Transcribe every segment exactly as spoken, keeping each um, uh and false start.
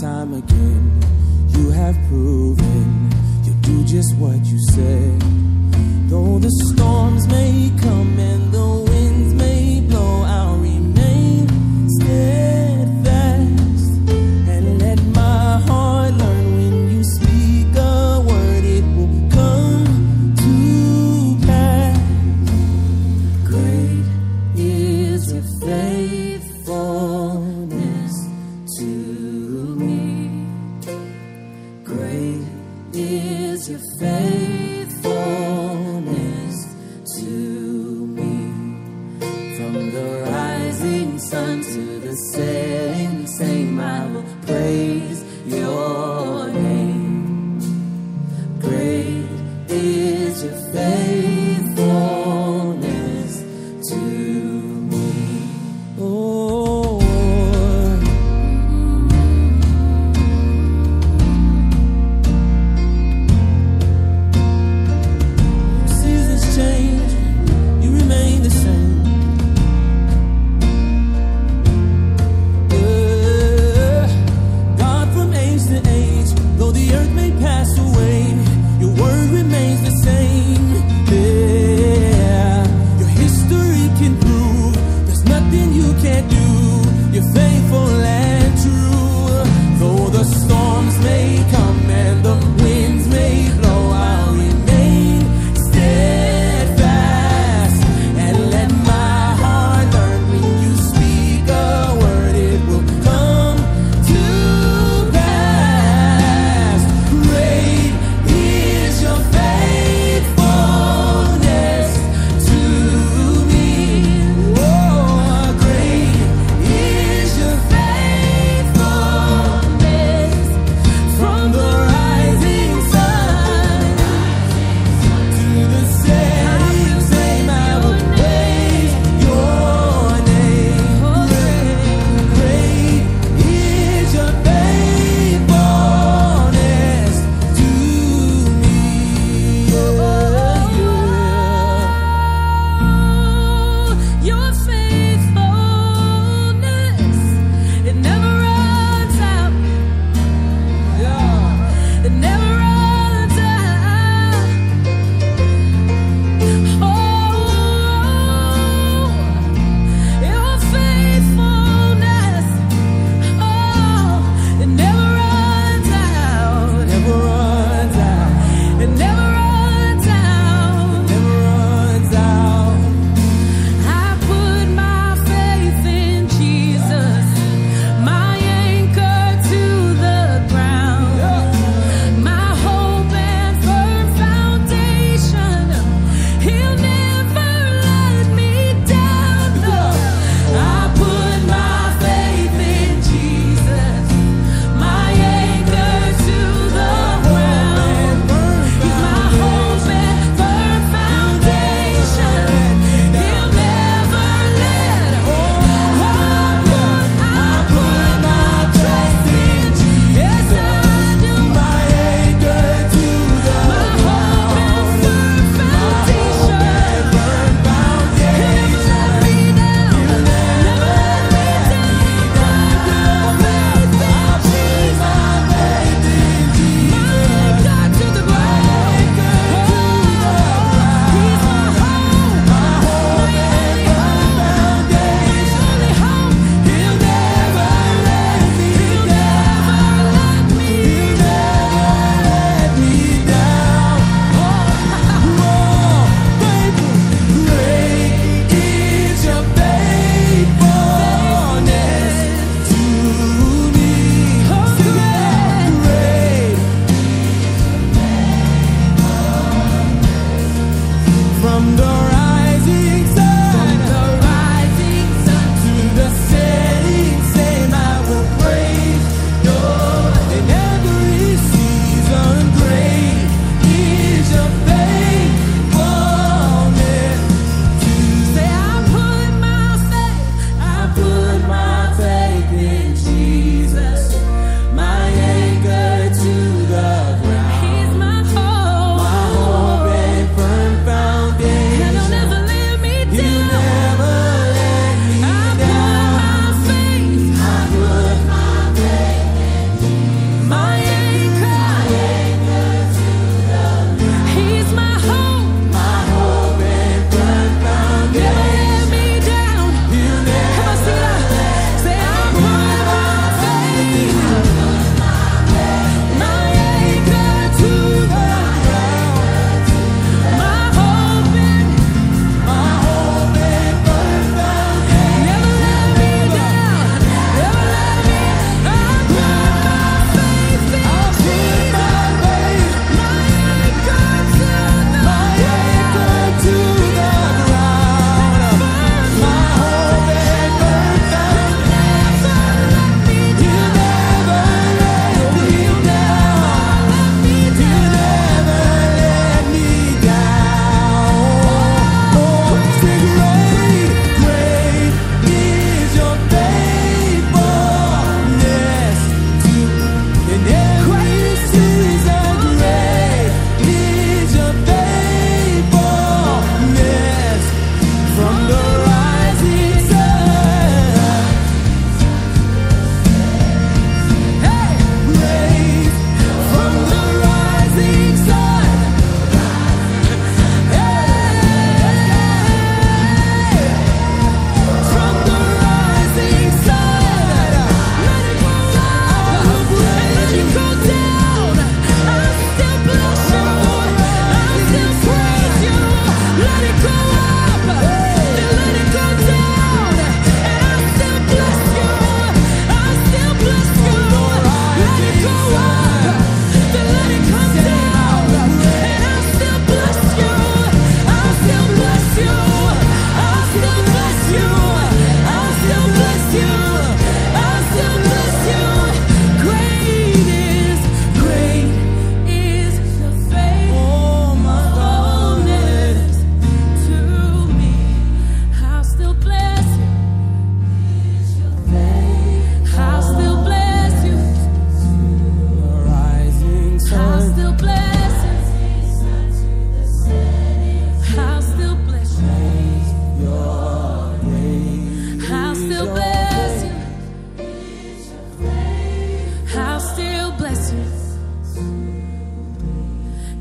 time again. You have proven you'll do just what you said. Though the storms may come and the winds may blow, I'll remain steadfast and let my heart learn when you speak a word, it will come to pass. Great is your faithfulness to me. Great is your faithfulness to me. From the rising sun to the setting same, I will praise your name. Great is your faithfulness to me. Oh, seasons change, you remain the same. Yeah. God from age to age,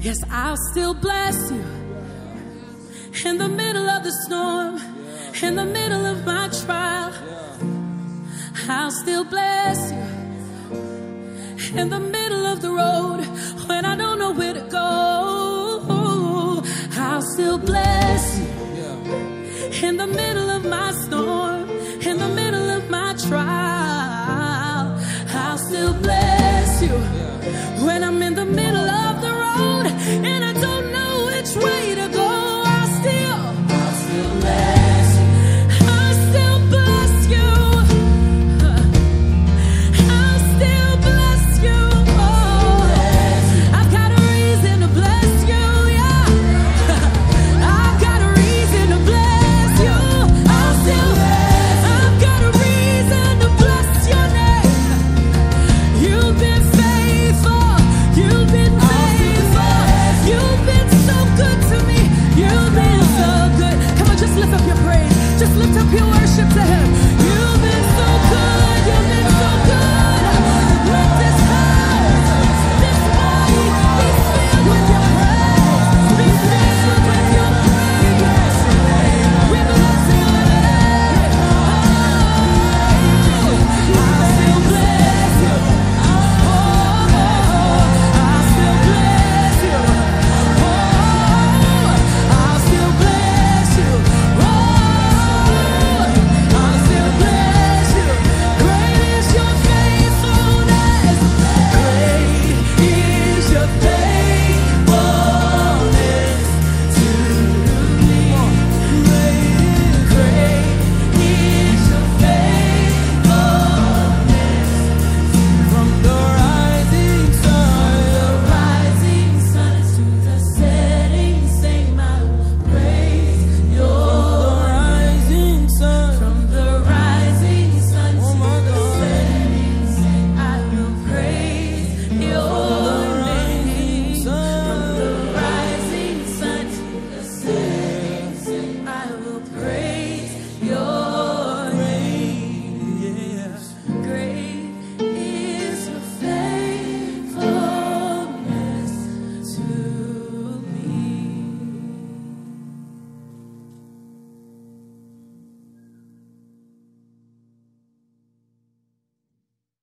Yes, I'll still bless you. In the middle of the storm, in the middle of my trial, I'll still bless you. In the middle of the road, when I don't know where to go, I'll still bless you. In the middle of my storm,